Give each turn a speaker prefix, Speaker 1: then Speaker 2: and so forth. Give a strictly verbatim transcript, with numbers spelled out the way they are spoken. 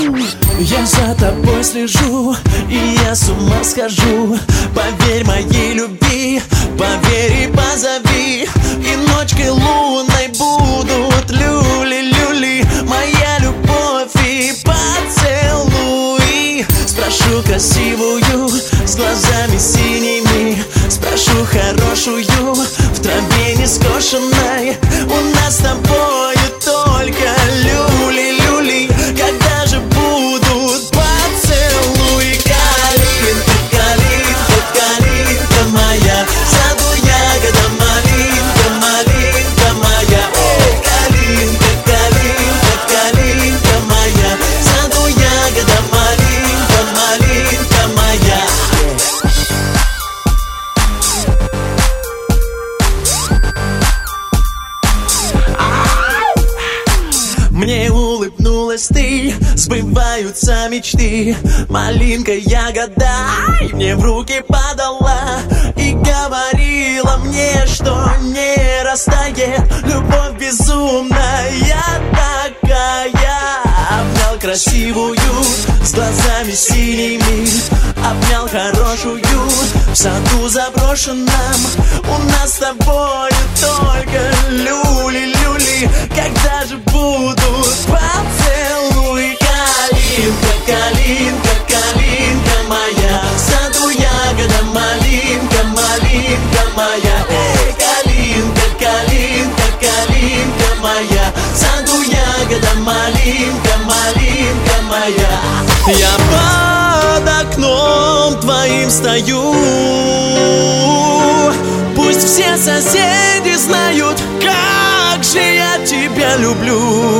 Speaker 1: Я за тобой слежу, и я с ума схожу. Поверь моей любви, поверь и позови. И ночкой лунной будут люли-люли. Моя любовь и поцелуи. Спрошу красивую, с глазами синими. Спрошу хорошую, в траве не скошенной. У нас с тобою только люли-люли. Когда же будут поцелуи? Калинка, калинка, калинка моя, в саду ягода малинка, малинка моя. Эй, калинка, калинка, калинка моя, в саду ягода малинка, малинка моя. Мне улыбнулась ты, сбываются мечты. Малинка ягода мне в руки подала и говорила мне, что не растает любовь безумная такая. Обнял красивую, с глазами синими. Обнял хорошую, в саду заброшенном. У нас с тобою только люли-люли. Когда же будут поцелуи? Калинка, калинка, калинка моя, в саду ягода малинка, малинка моя. Эй, калинка, калинка, калинка моя, в саду ягода малинка, малинка моя. Я под окном твоим стою. Пусть все соседи знают, как же я тебя люблю.